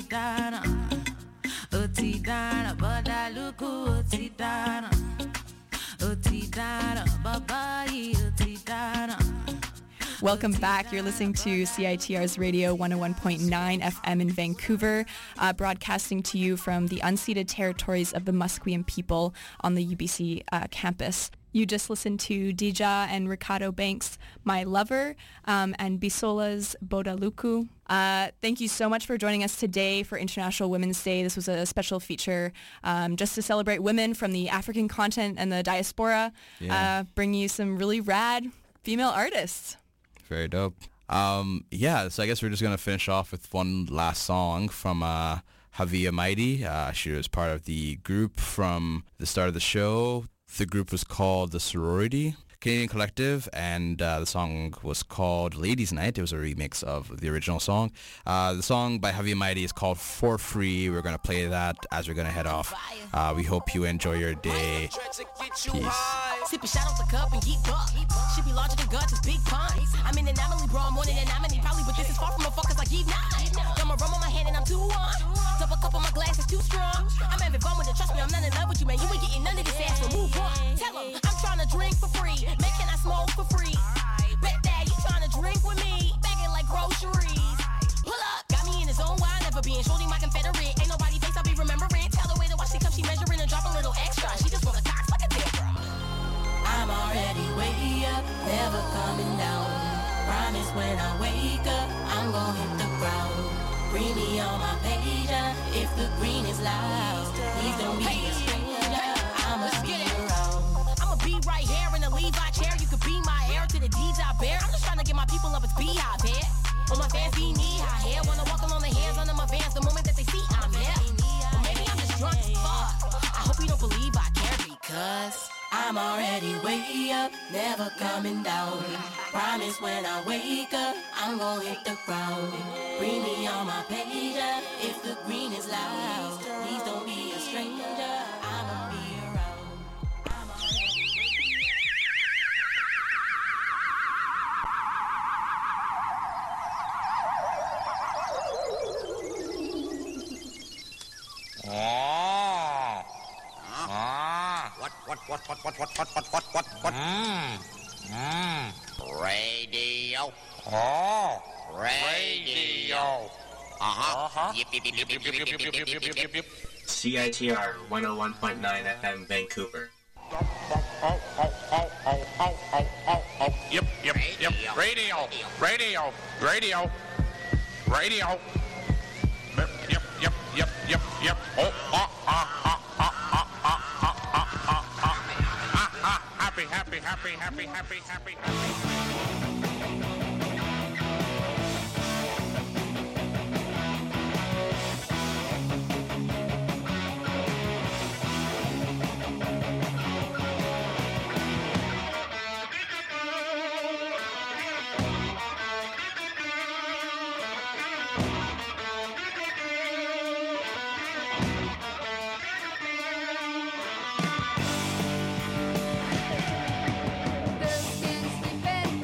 Utidana, Utidana, Badaluku, Utidana, Utidana, Babai, Utidana. Welcome back. You're listening to CITR's Radio 101.9 FM in Vancouver, broadcasting to you from the unceded territories of the Musqueam people on the UBC campus. You just listened to Dija and Ricardo Banks' My Lover, and Bisola's Bodaluku. Thank you so much for joining us today for International Women's Day. This was a special feature just to celebrate women from the African continent and the diaspora, bringing you some really rad female artists. Very dope. So I guess we're just going to finish off with one last song from Havia Mighty. She was part of the group from the start of the show. The group was called The Sorority Canadian Collective, and the song was called Ladies Night. It was a remix of the original song. The song by Havia Mighty is called For Free. We're going to play that as we're going to head off. We hope you enjoy your day. Peace. Sip a shot off the cup and geek up. Should be larger than guts, it's big puns. I'm in an anomaly, bro, I'm more than an anomaly. Probably, but this is far from a fuckers like Eve 9. Got my rum on my hand and I'm 2-1. Top a cup on my glass, it's too strong. I'm having fun with it, trust me, I'm not in love with you, man. You ain't getting none of this ass, so move on. Tell them, I'm trying to drink for free. Man, can I smoke for free? Bet that you trying to drink with me. Bagging like groceries. Pull up, got me in his own wild, never being shorty, my Confederate. Ain't nobody face I'll be remembering. Tell the way to watch she come, she measuring and drop a little extra. She just wanna tox like a Deborah. I'm already way up, never coming down. Promise when I wake up, I'm gon' hit the ground. Bring me on my pager, if the green is loud. Please don't be a stranger, I'ma be around. I'ma be right here in the Levi chair. You could be my heir to the deeds I bear. I'm just trying to get my people up its beehive here. All my fans be knee-high here. Wanna walk along the hairs under my vans the moment that they see I'm here. Or maybe I'm just drunk as fuck. I hope you don't believe I care because I'm already way up, never coming down. Promise when I wake up, I'm gon' hit the ground. Bring me on my pager, if the green is loud. Please don't be a stranger, I'ma be around. I'm already What? Radio. Oh, radio. Yip. CITR 101.9 FM Vancouver. Yep. Radio. Yep. Happy. Birds can sleep at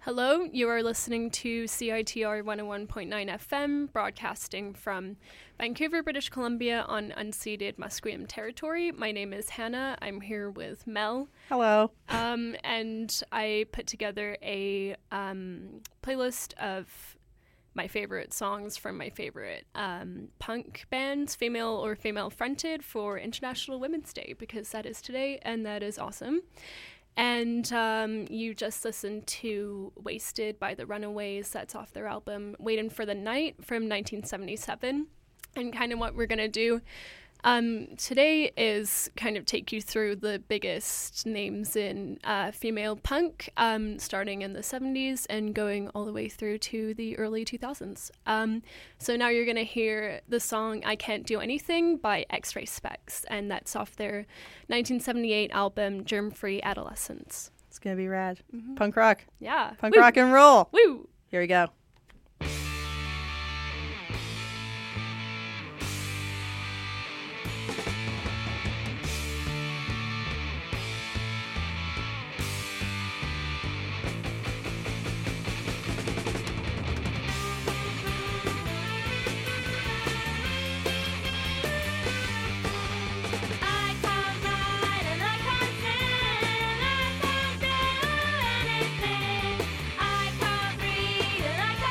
Hello, you are listening to CITR 101.9 FM, broadcasting from Vancouver, British Columbia on unceded Musqueam territory. My name is Hannah. I'm here with Mel. Hello. And I put together a playlist of my favorite songs from my favorite punk bands, female or female-fronted, for International Women's Day, because that is today, and that is awesome. And you just listened to Wasted by the Runaways. That's off their album Waitin' for the Night from 1977. And kind of what we're going to do today is kind of take you through the biggest names in female punk, starting in the 70s and going all the way through to the early 2000s. So now you're going to hear the song I Can't Do Anything by X-Ray Specs, and that's off their 1978 album Germ-Free Adolescence. It's going to be rad. Punk rock. Yeah. Punk rock and roll. Woo! Here we go. I can't breathe and I can't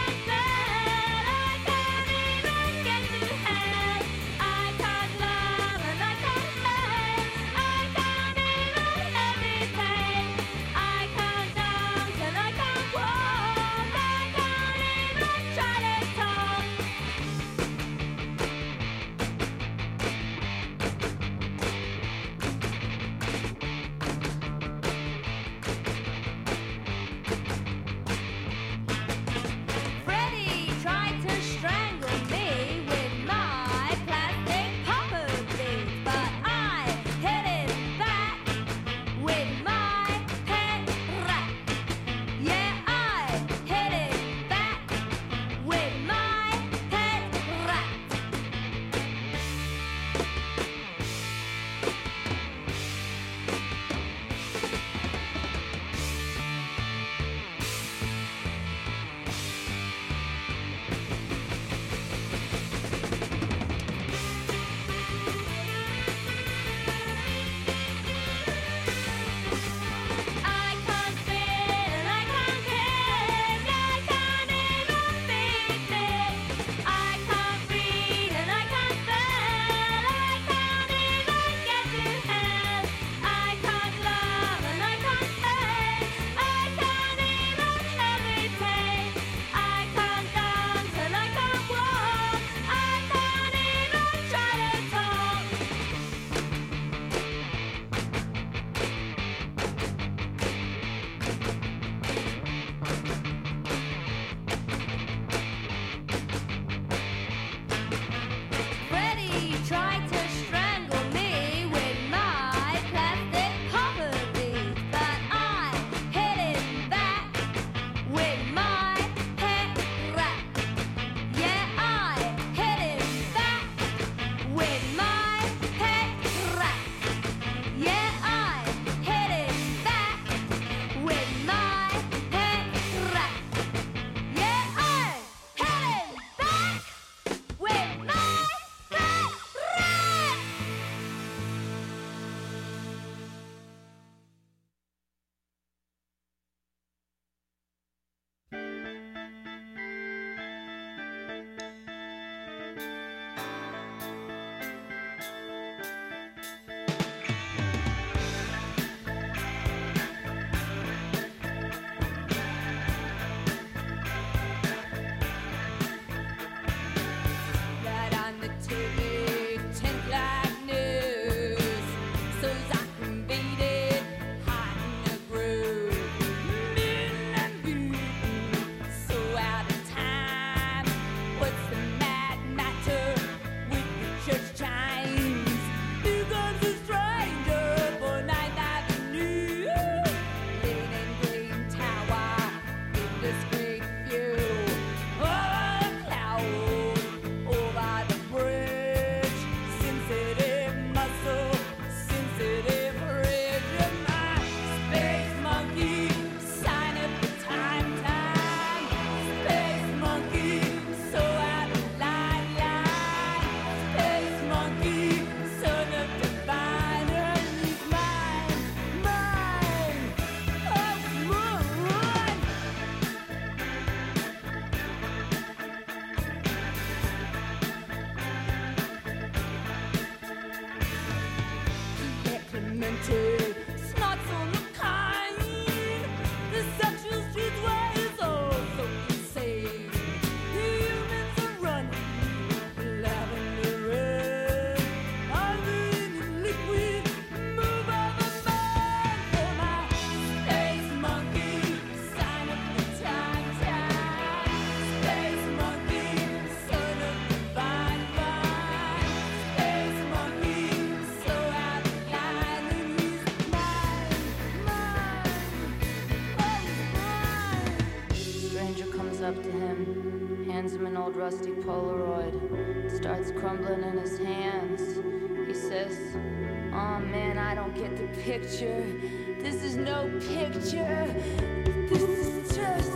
up to him, hands him an old rusty Polaroid. It starts crumbling in his hands. He says, "Oh man, I don't get the picture. This is no picture. This is just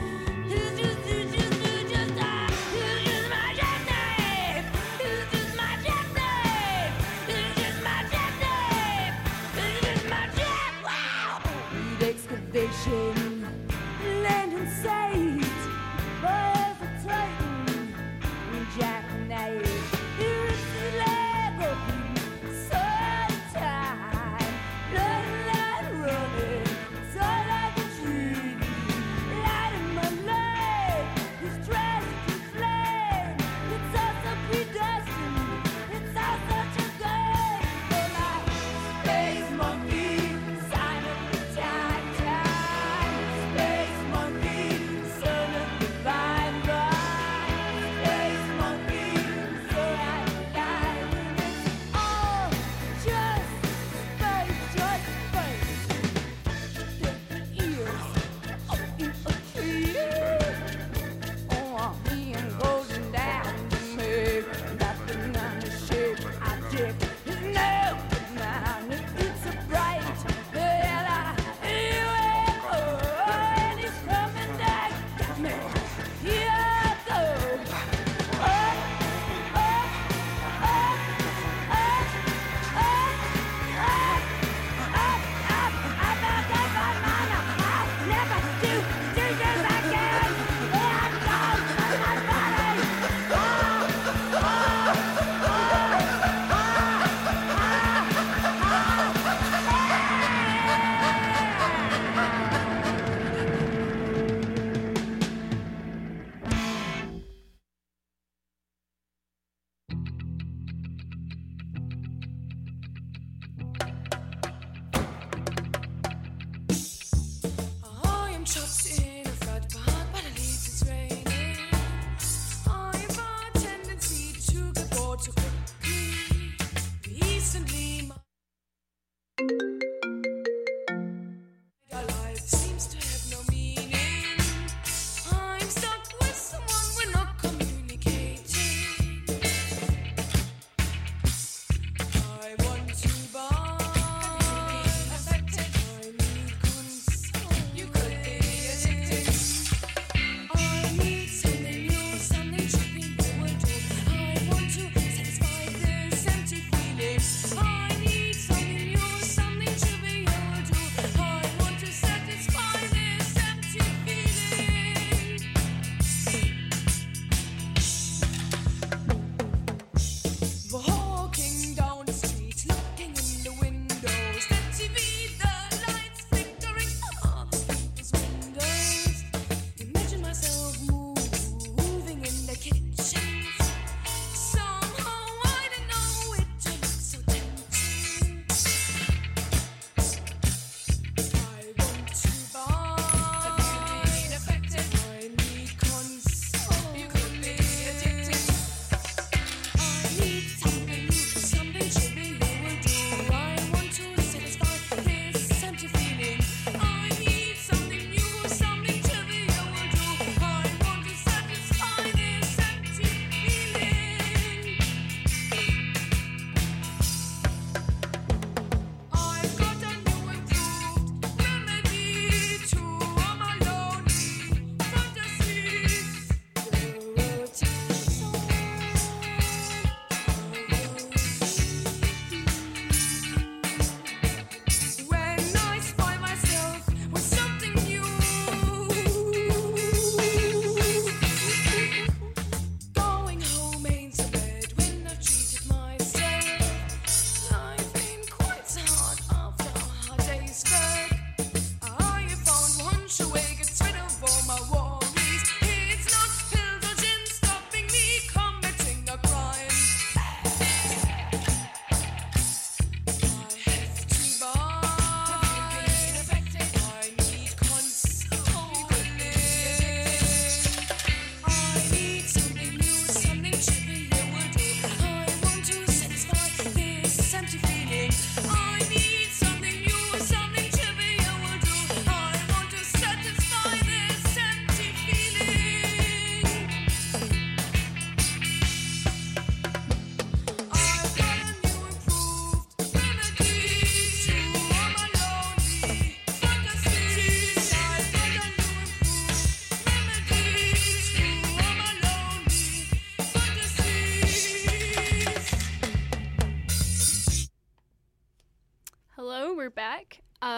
my jackknife. This is just my jackknife. This is just my jackknife. This is just my jack. Wow. Need excavation, land in sight. Boys are tighten, jackknife. Here is the Lego. So time, blood running. So like a tree, light in my life. This tragic flame. It's all so predestined. It's all such a game. For my space monkey, sign of the time. Space monkey, son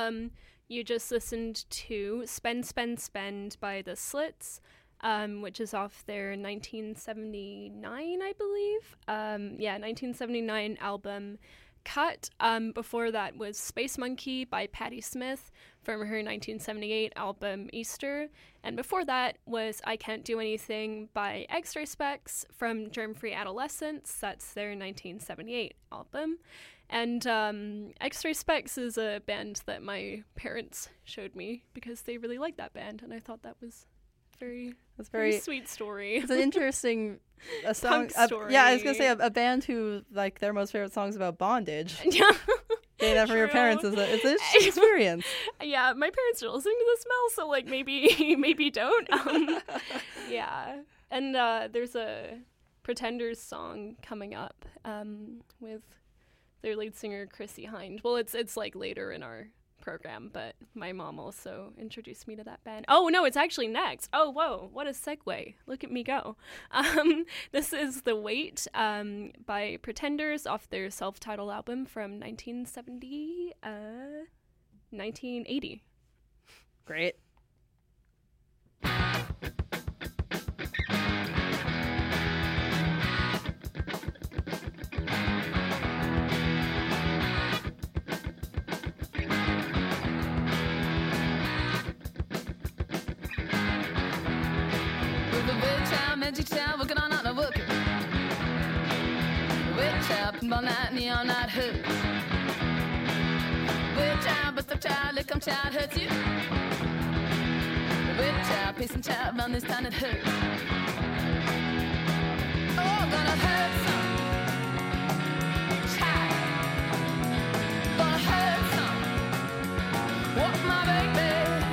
You just listened to Spend, Spend, Spend by The Slits, which is off their 1979, I believe. 1979 album Cut. Before that was Space Monkey by Patti Smith from her 1978 album Easter. And before that was I Can't Do Anything by X-Ray Specs from Germ Free Adolescence. That's their 1978 album. And X-Ray Specs is a band that my parents showed me because they really liked that band, and I thought that was very sweet story. It's an interesting song. Punk story. Yeah, I was gonna say a band who like their most favorite songs about bondage. Yeah. Getting that from your True. parents is an interesting experience. Yeah, my parents are listening to this, Mel, so like maybe don't. Yeah, and there's a Pretenders song coming up with their lead singer Chrissy Hind. Well, it's like later in our program, but my mom also introduced me to that band. Oh no, it's actually next. Oh whoa, what a segue. Look at me go. This is The Wait by Pretenders off their self-titled album from 1980. Great. Working on a work. Wait up, all night, neon night hurts. Wait up, but the child, come child hurts you. Wait up, peace and child, on this time it hurts. Oh, gonna hurt some. Child, gonna hurt some. Walk my baby.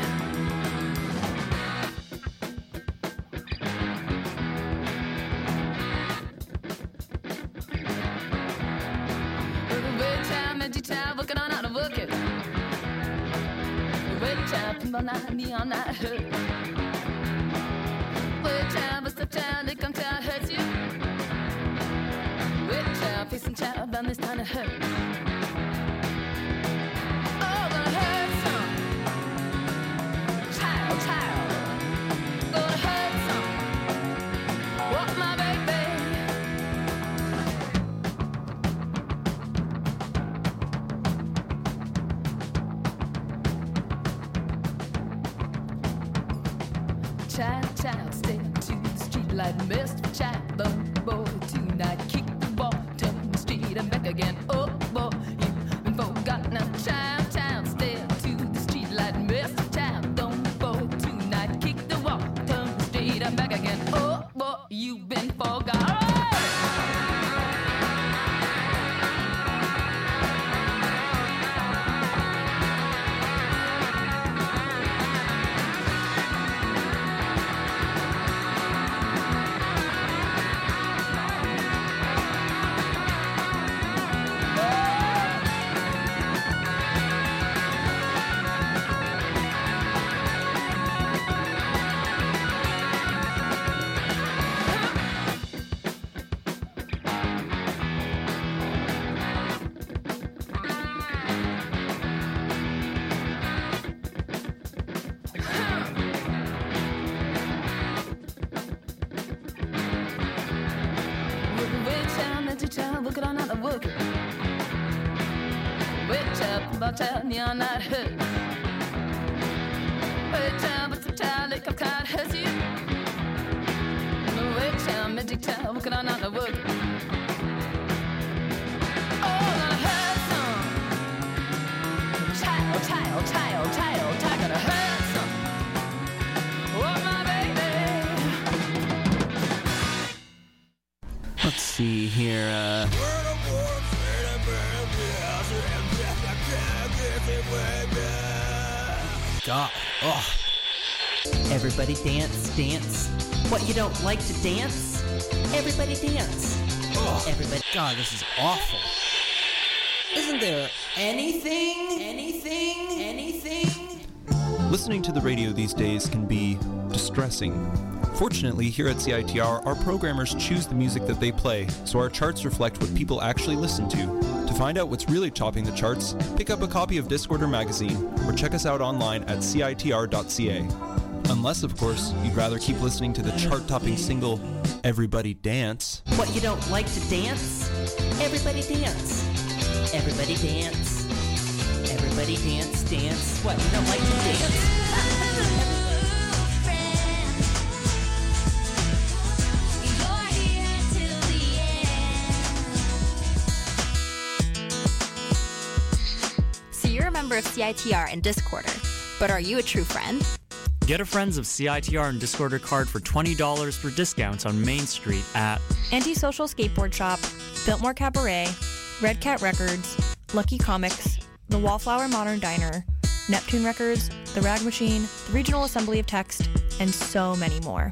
Working on how to work it. Wait up, all night, neon night hurt. Wait up, but the child, it come child hurts you. Wait up, peace and child, on this time it hurts. Oh, gonna hurt some. Child, gonna hurt some. Walk my baby. Child, step to the street like mist. Child, boy, tonight kick the ball down the street and back again. Oh, boy, you've been forgotten now. Child, step to the street like mist. Child, boy, tonight kick the ball down the street and back again. Oh, boy, you've been forgotten. Working on how to work it. Wait up, about child, neon night hurt. Wait up, but the child, it come child hurts you. Wait up, magic child, working on how to work it. Oh, gonna hurt some. Child, gonna hurt some. Oh, my baby. Let's see here, God. Oh. everybody dance, dance. What, you don't like to dance? Everybody dance. Oh. Everybody. God, this is awful. Isn't there anything? Listening to the radio these days can be distressing. Fortunately, here at CITR, our programmers choose the music that they play, so our charts reflect what people actually listen to. To find out what's really topping the charts, pick up a copy of Discorder magazine or check us out online at citr.ca. Unless, of course, you'd rather keep listening to the chart-topping single Everybody Dance. What you don't like to dance? Everybody dance. Everybody dance. Everybody dance, dance. What you don't like to dance? So you're a member of CITR and Discorder, but are you a true friend? Get a Friends of CITR and Discorder card for $20 for discounts on Main Street at Antisocial Skateboard Shop, Biltmore Cabaret, Red Cat Records, Lucky Comics, The Wallflower Modern Diner, Neptune Records, The Rag Machine, the Regional Assembly of Text, and so many more.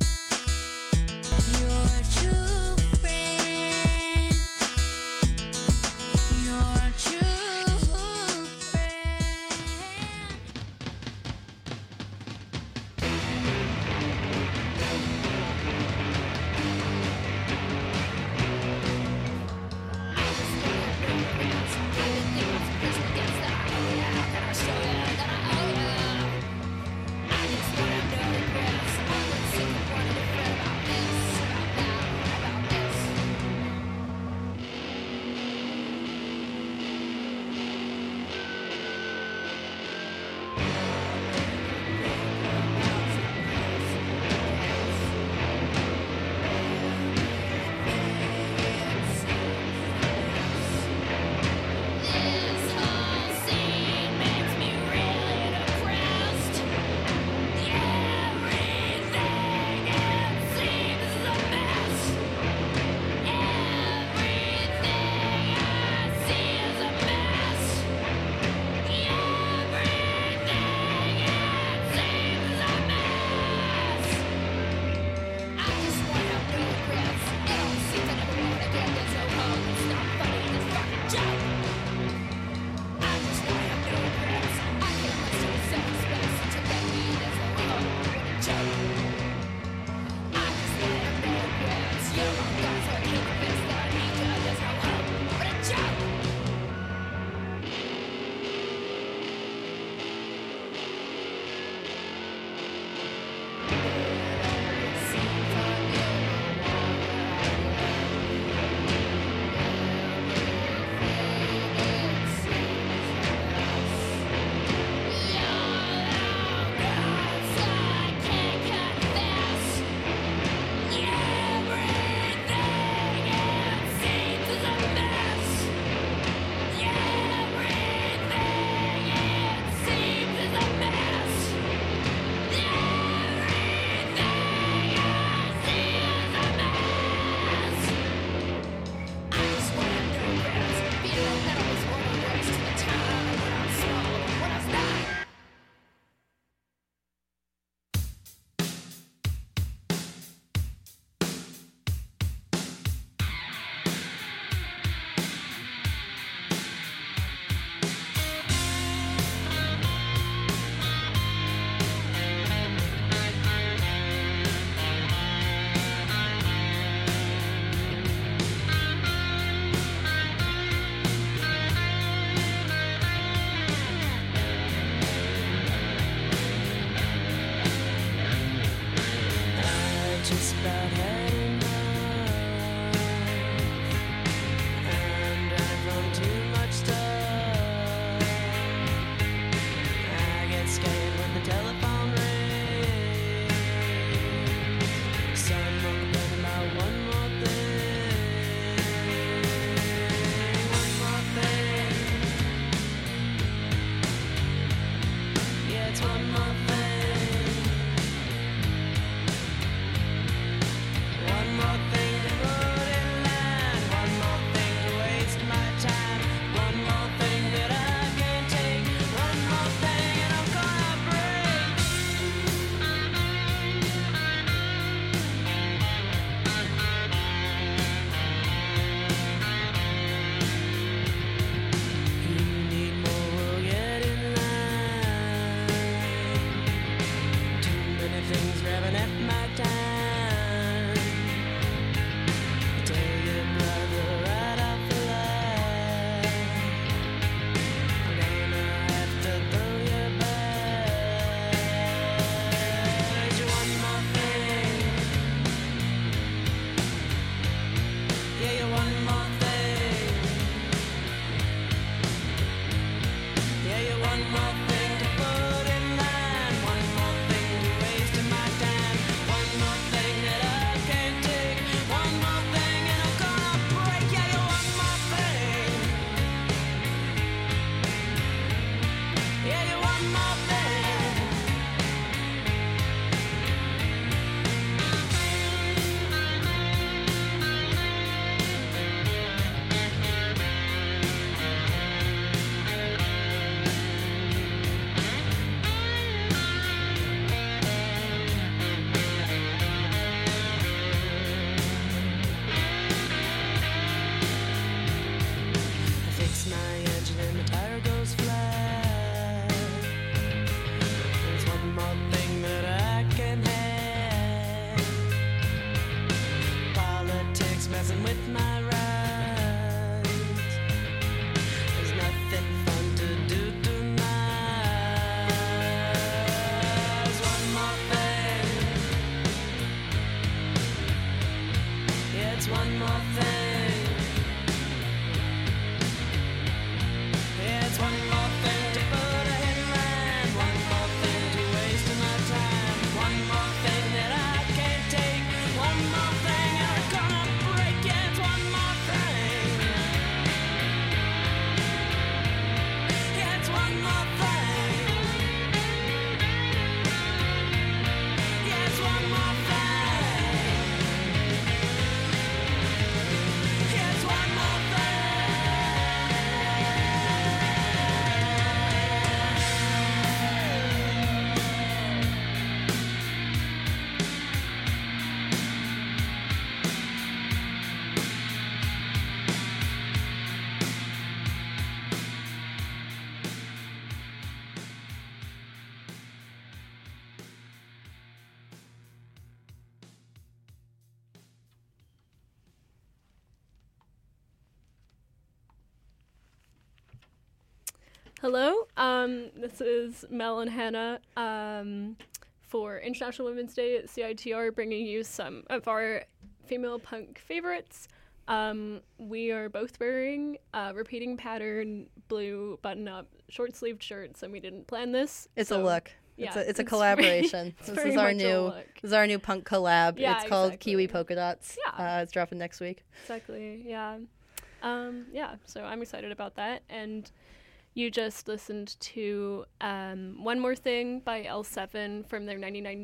Hello, this is Mel and Hannah for International Women's Day at CITR, bringing you some of our female punk favorites. We are both wearing repeating pattern blue button-up short-sleeved shirts, and we didn't plan this. It's so, a look. Yeah, it's a collaboration. It's This very is our much a new. look. This is our new punk collab. Yeah, it's called exactly. Kiwi Polka Dots. Yeah. It's dropping next week. Exactly, yeah. So I'm excited about that. And you just listened to One More Thing by L7 from their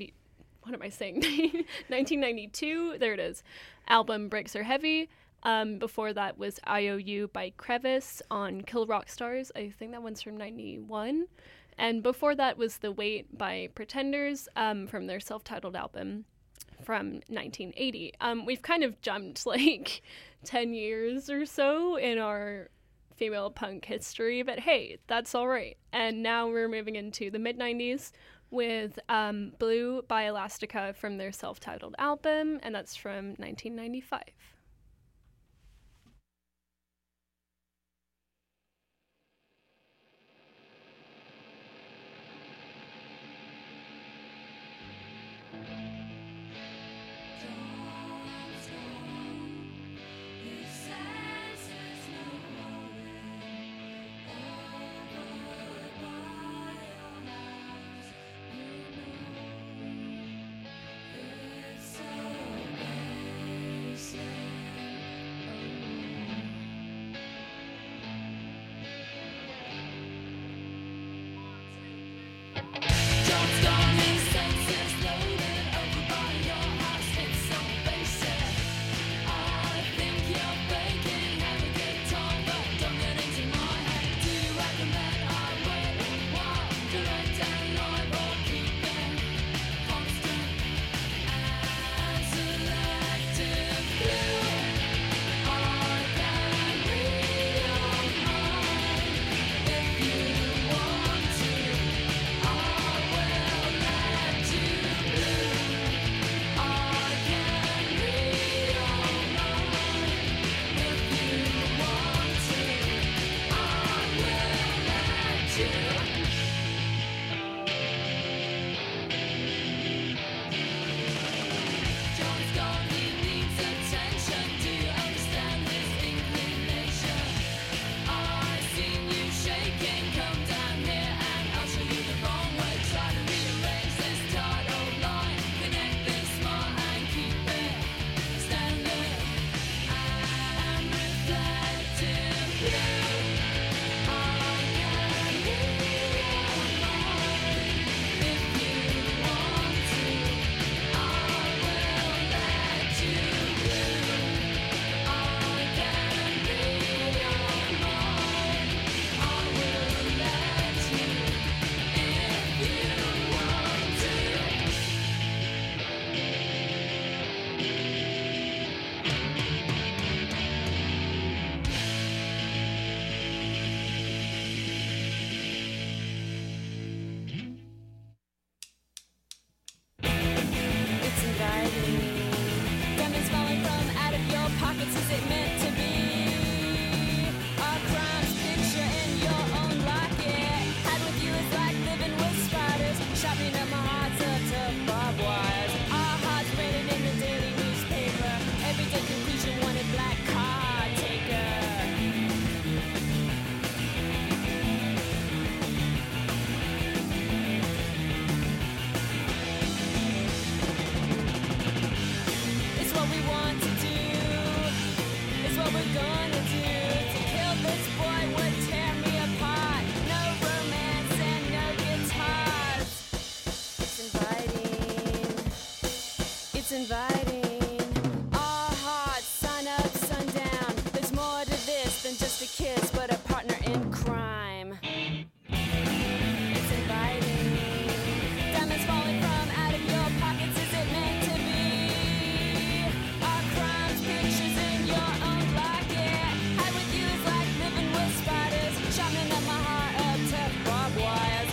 1992, there it is, album Breaks Are Heavy. Before that was IOU by Crevice on Kill Rock Stars. I think that one's from 91. And before that was The Wait by Pretenders from their self-titled album from 1980. We've kind of jumped like 10 years or so in our female punk history, but hey, that's all right. And now we're moving into the mid-90s with Blue by Elastica from their self-titled album, and that's from 1995.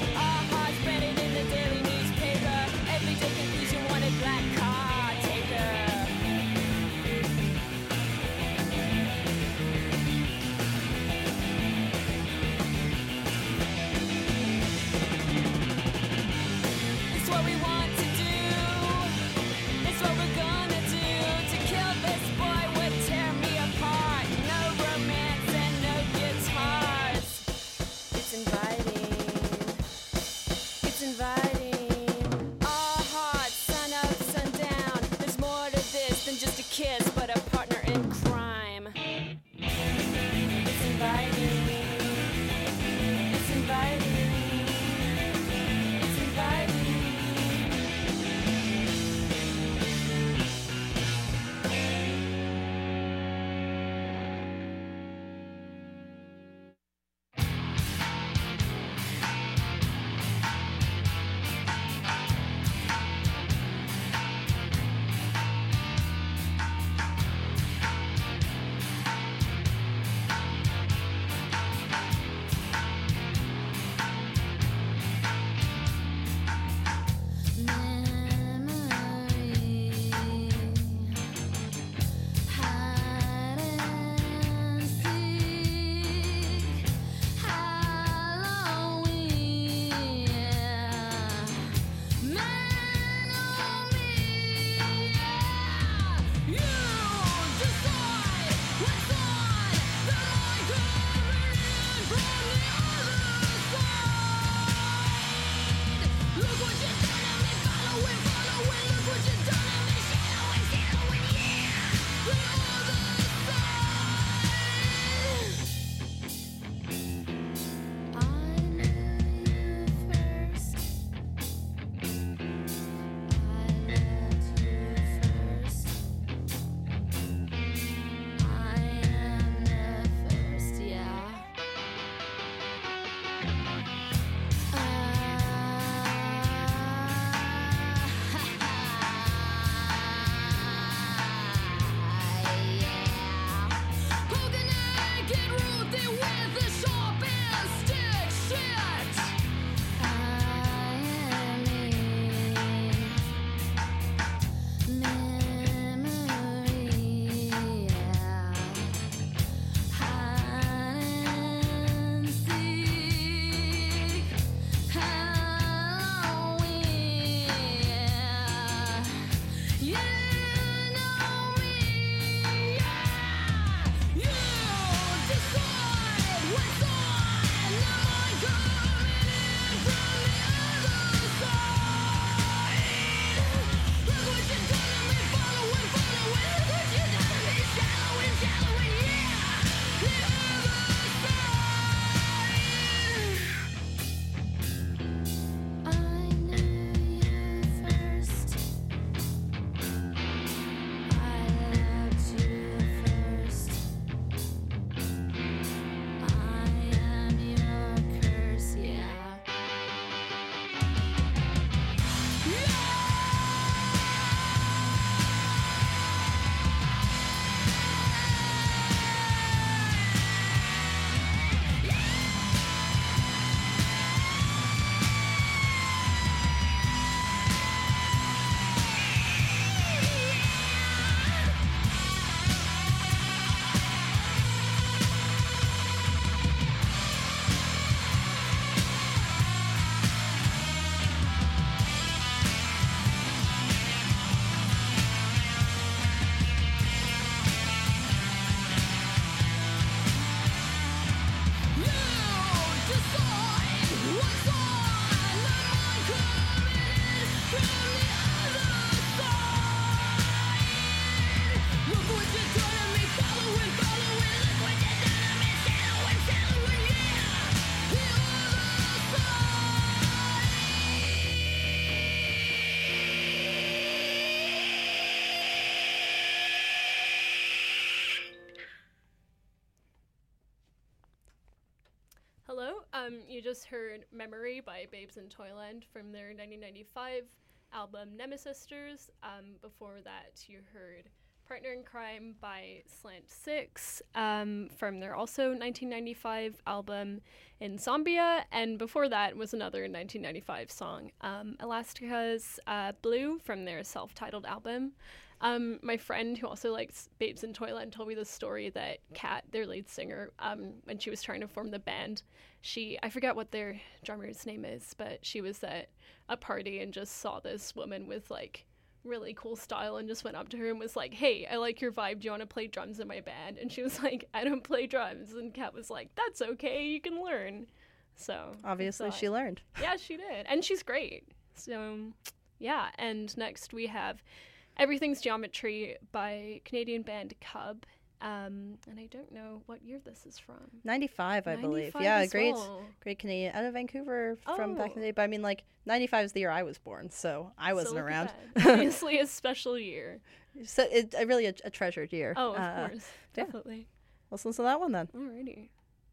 Everyday confusion, wanted black car taker. You just heard Memory by Babes in Toyland from their 1995 album Nemesisters. Before that, you heard Partner in Crime by Slant 6 from their also 1995 album Insomnia. And before that was another 1995 song, Elastica's Blue from their self-titled album. My friend who also likes Babes in Toyland told me the story that Kat, their lead singer, when she was trying to form the band, I forget what their drummer's name is, but she was at a party and just saw this woman with like really cool style and just went up to her and was like, "Hey, I like your vibe. Do you want to play drums in my band?" And she was like, "I don't play drums." And Kat was like, "That's okay. You can learn." So obviously she learned. Yeah, she did. And she's great. So yeah. And next we have Everything's Geometry by Canadian band Cub. And I don't know what year this is from. 95, I believe. 95 Yeah, as great well. great Canadian. Out of Vancouver from back in the day. But I mean, like, 95 is the year I was born, so I wasn't look at around. that. Obviously a special year. So it's really a treasured year. Oh, of course. Yeah. Definitely. Let's listen to that one then. Alrighty.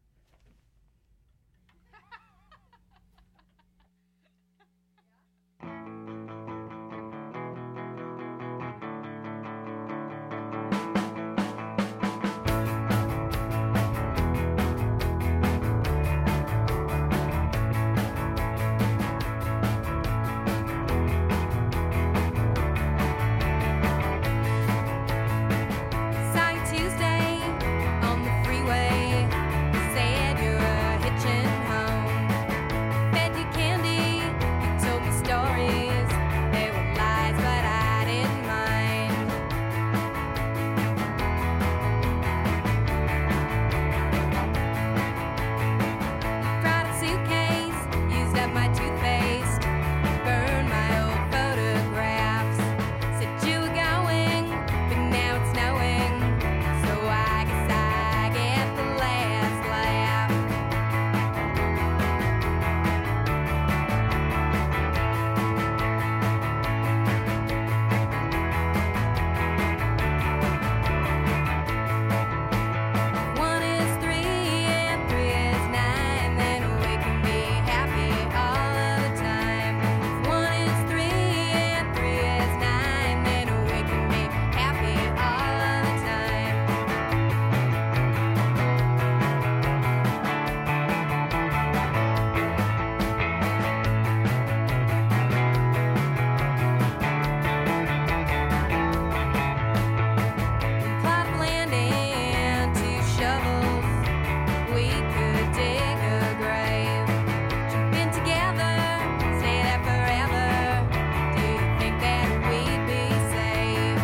Tuesday on the freeway, said you're hitching home. Fed you candy, you told me stories. They were lies, but I didn't mind. Brought a suitcase, used up my toothpaste, burned my old photographs. Said you were going, but now it's snowing. So I guess I get the last laugh. One is 3 and 3 is 9, then we can be happy all of the time. One is 3 and 3 is 9, then we can be happy all of the time. Plot of land and 2 shovels, we could dig a grave. Jump in together, stay there forever. Do you think that we'd be saved?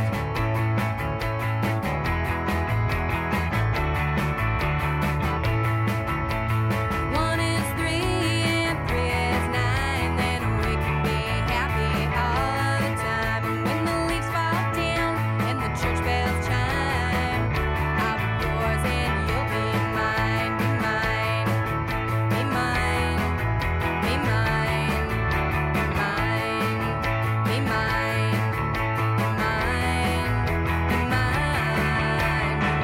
One is 3 and 3 is 9, then we can be happy all of the time. And when the leaves fall down and the church bells chime, I'll be yours and you'll be mine. Be mine, be mine, be mine, be mine, be mine, be mine, be mine, be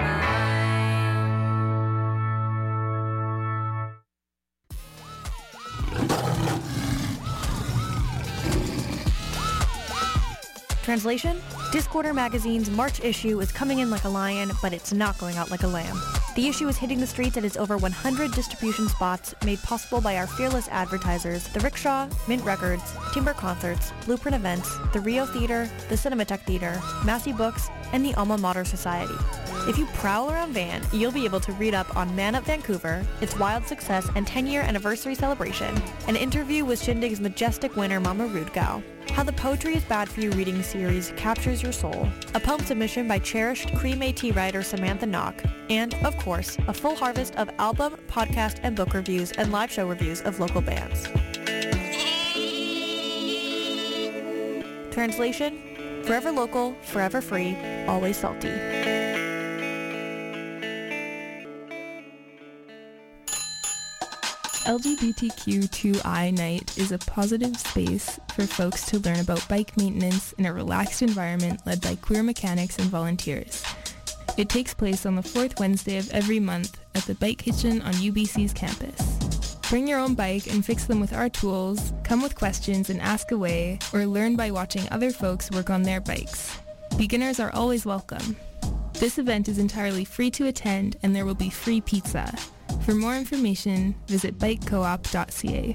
Translation? Discorder magazine's March issue is coming in like a lion, but it's not going out like a lamb. The issue is hitting the streets at its over 100 distribution spots, made possible by our fearless advertisers, The Rickshaw, Mint Records, Timber Concerts, Blueprint Events, the Rio Theater, the Cinematheque Theater, Massey Books, and the Alma Mater Society. If you prowl around Van, you'll be able to read up on Man Up Vancouver, its wild success and 10-year anniversary celebration, an interview with Shindig's majestic winner Mama Rudgau, how the Poetry is Bad for You reading series captures your soul, a poem submission by cherished Cree Métis writer Samantha Knock, and, of course, a full harvest of album, podcast, and book reviews and live show reviews of local bands. Translation? Forever local, forever free, always salty. LGBTQ2I Night is a positive space for folks to learn about bike maintenance in a relaxed environment led by queer mechanics and volunteers. It takes place on the fourth Wednesday of every month at the Bike Kitchen on UBC's campus. Bring your own bike and fix them with our tools, come with questions and ask away, or learn by watching other folks work on their bikes. Beginners are always welcome. This event is entirely free to attend and there will be free pizza. For more information, visit bikecoop.ca.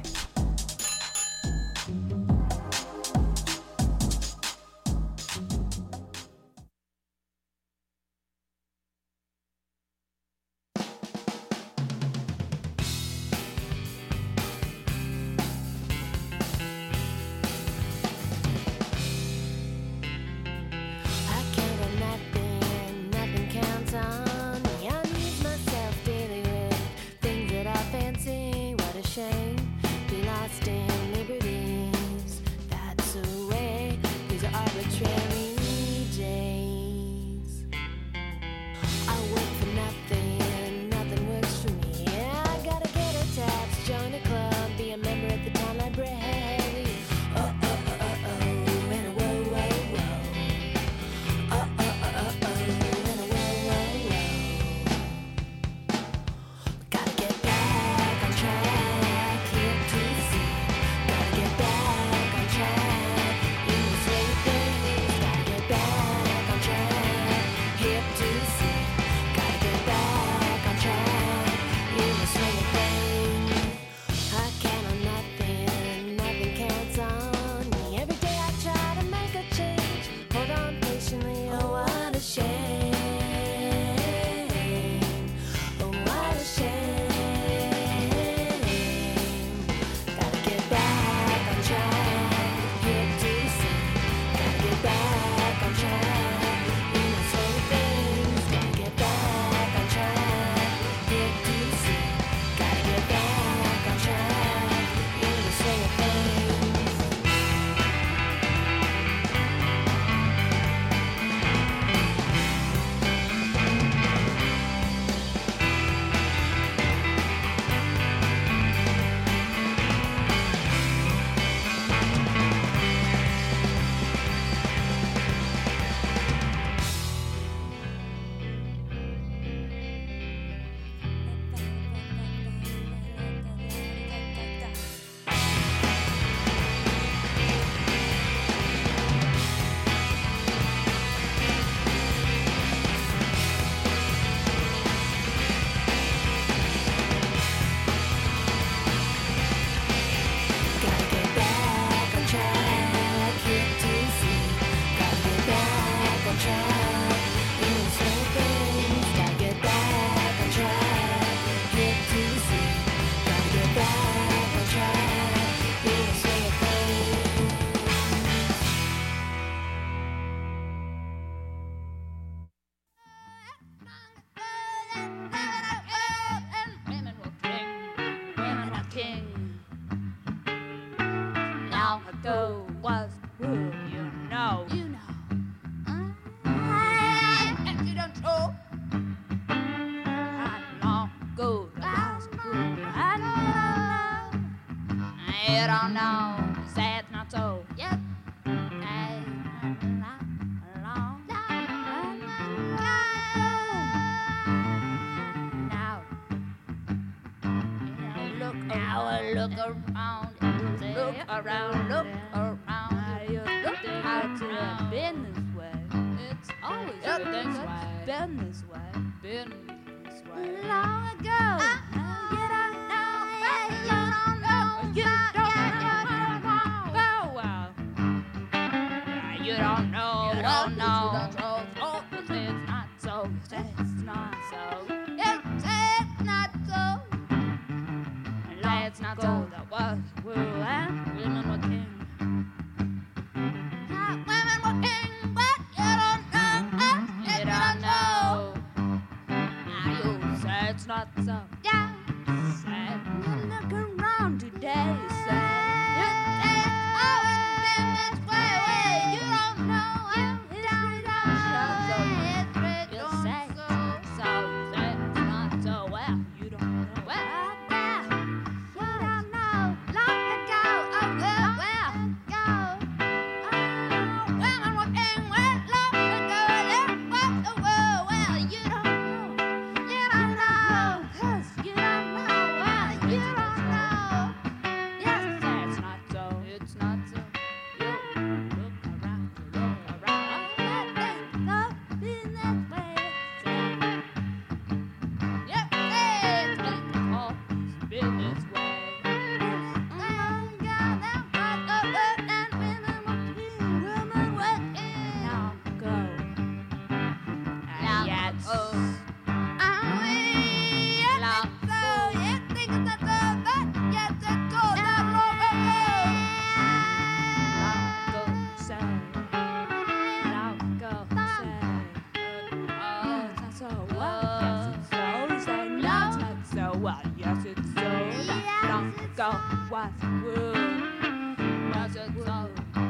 Well, yes, it's so. Don't go west. Yes, it's so.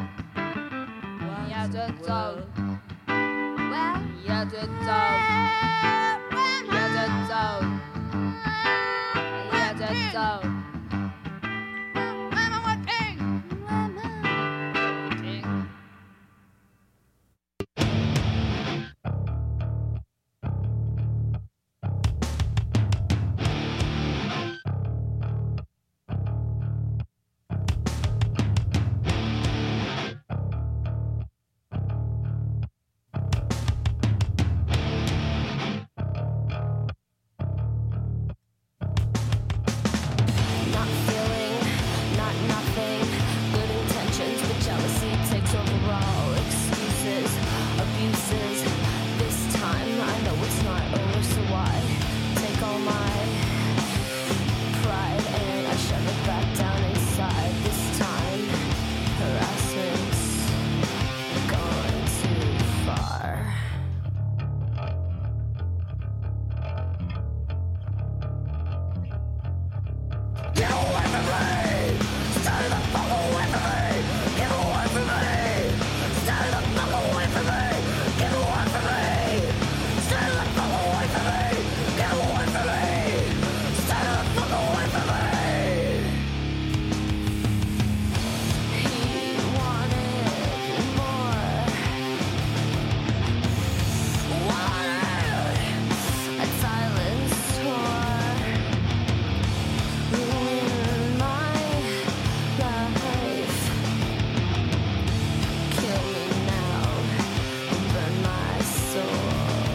Yes, it's so. Well, yes, it's so. Yes, it's so. Yes, it's so. Not feeling, not nothing. Good intentions, but jealousy takes over all. Excuses, abuses. This time I know it's not over, so I take all my pride and I shove it back down inside. This time, harassment's gone too far. Get away from me! Stay the fuck away from me! Get away from me! Stay the fuck away from me! Get away from me! Stay the fuck away from me! Get away from me! Stay the fuck away from me! He wanted more. Wanted a silent swore. Ruin my life. Kill me now. Burn my soul.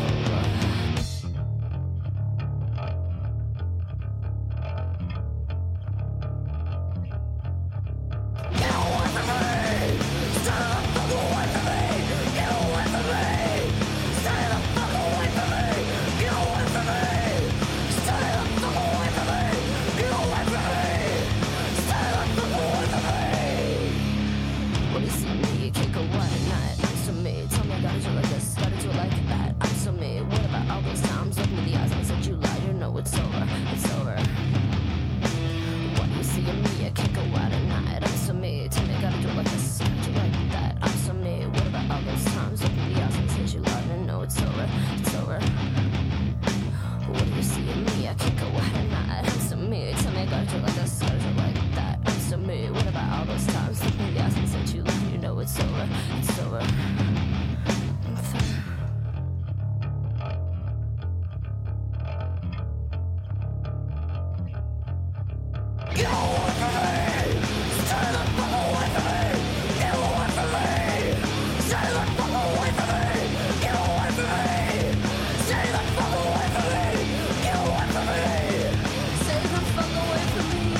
Get away from me! Stay the fuck away from me! Get away from me! Stay the fuck away from me! Get away from me! Stay the fuck away from me! Get away from me! Stay the fuck away from me! When you see me, you can't go out at night. Answer me, tell me, gotta do it like this, gotta do it like that. Answer me, what about all those times? Look me in the eyes and said you lied. You know it's over, it's over. When you see me, you can't go out at night. Answer me, tell me, gotta do it like this, gotta do it like that. Answer me, what about all those times? Look me in the eyes and said you lied. You know it's over, it's over. When you see me, I can't go out at night. Answer me, tell me, I gotta do it like this, gotta do it like that. Answer me, what about all those times? Look me in the eyes and said you lied. You know it's over, it's over. Get away from me! Stay the fuck away from me! Get away from me! Stay the fuck away from me! Get away from me! Stay the fuck away from me! Get away from me! Stay the fuck away from me!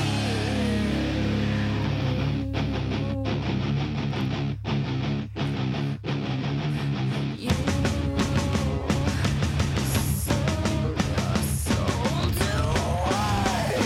You sold your soul to wine.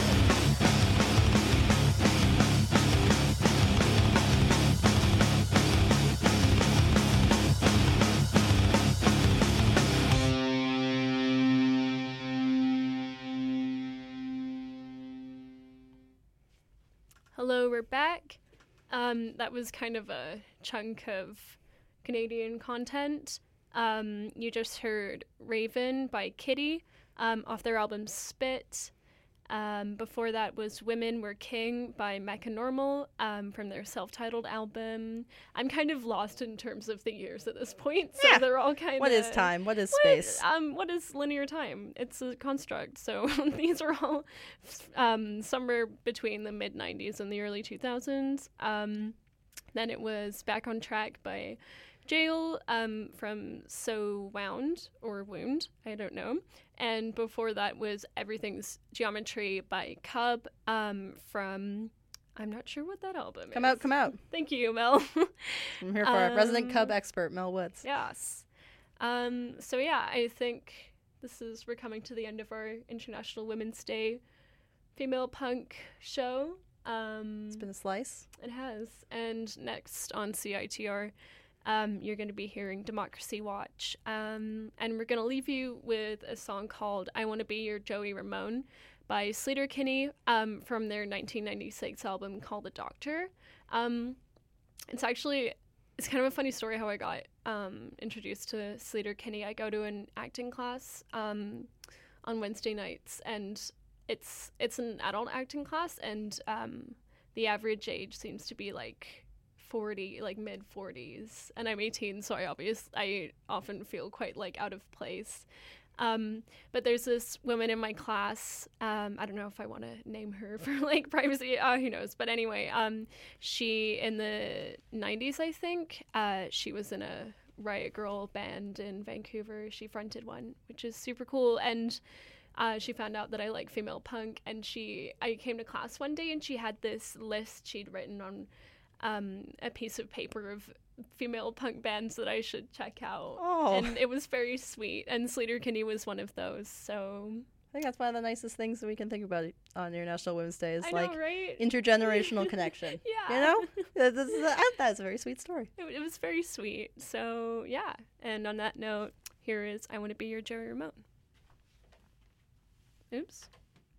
Hello, we're back. That was kind of a chunk of Canadian content. You just heard Raven by Kitty off their album Spit. Before that was Women Were King by Mechanormal from their self-titled album. I'm kind of lost in terms of the years at this point, so Yeah. they're all kind of... What is time? What is space? What is linear time? It's a construct, so these are all somewhere between the mid-90s and the early 2000s. Then it was Back on Track by Jail from So Wound, or Wound, I don't know. And before that was Everything's Geometry by Cub from... I'm not sure what that album is. Come out. Thank you, Mel. I'm here for it. Resident Cub expert, Mel Woods. Yes. So yeah, I think we're coming to the end of our International Women's Day female punk show. It's been a slice. It has. And next on CITR, you're going to be hearing Democracy Watch. And we're going to leave you with a song called I Want to Be Your Joey Ramone by Sleater-Kinney from their 1996 album called The Doctor. It's kind of a funny story how I got introduced to Sleater-Kinney. I go to an acting class on Wednesday nights, and it's an adult acting class, and the average age seems to be like 40, like mid 40s, and I'm 18, so I often feel quite like out of place. But there's this woman in my class, I don't know if I want to name her for like privacy, who knows, but anyway, she, in the 90s, I think, she was in a Riot Grrrl band in Vancouver. She fronted one, which is super cool, and she found out that I like female punk, and I came to class one day and she had this list she'd written on a piece of paper of female punk bands that I should check out. Oh. And it was very sweet, and Sleater-Kinney was one of those, so I think that's one of the nicest things that we can think about on International Women's Day is I like know, right? intergenerational connection. Yeah. You know? That's a very sweet story. It was very sweet. So, yeah. And on that note, here is I Want to Be Your Joey Ramone. Oops.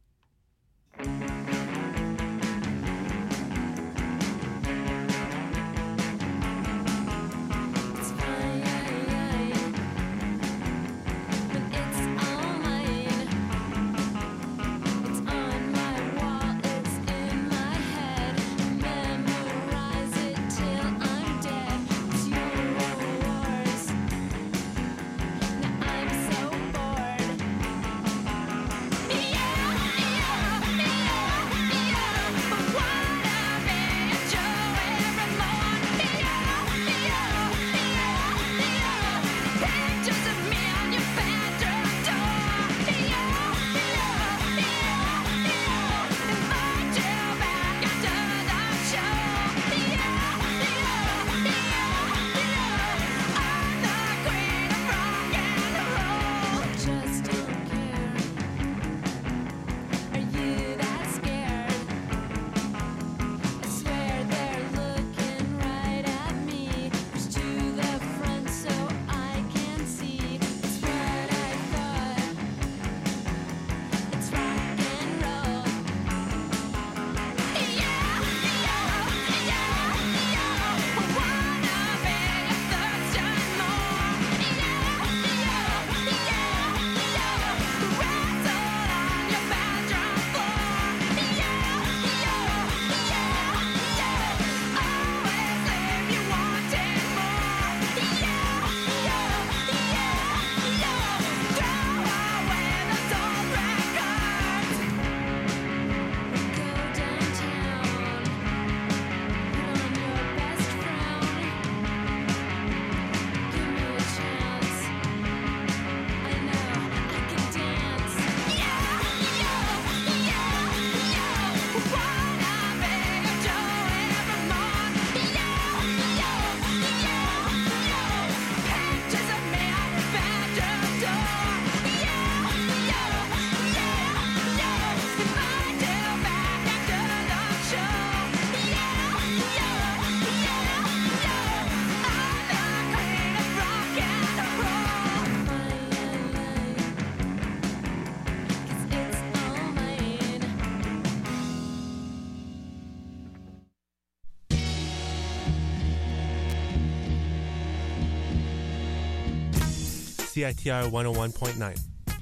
CITR 101.9.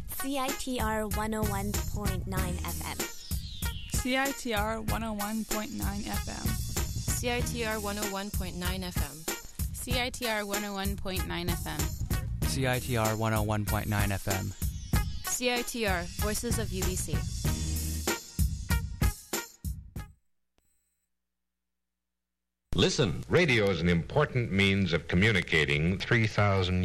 CITR 101.9 FM. CITR 101.9 FM. CITR 101.9 FM. CITR 101.9 FM. CITR 101.9 FM. CITR, Voices of UBC. Listen, radio is an important means of communicating 3,000